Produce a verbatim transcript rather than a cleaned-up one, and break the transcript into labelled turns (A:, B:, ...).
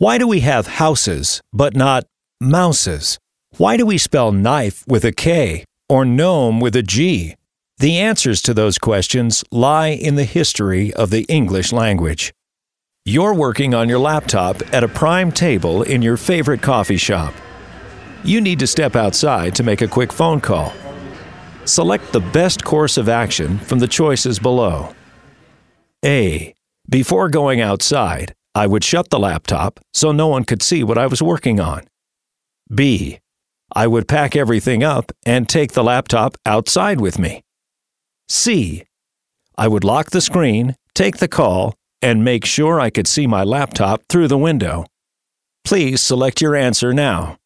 A: Why do we have houses, but not mouses? Why do we spell knife with a K or gnome with a G? The answers to those questions lie in the history of the English language. You're working on your laptop at a prime table in your favorite coffee shop. You need to step outside to make a quick phone call. Select the best course of action from the choices below. A. Before going outside, I would shut the laptop so no one could see what I was working on. B. I would pack everything up and take the laptop outside with me. C. I would lock the screen, take the call, and make sure I could see my laptop through the window. Please select your answer now.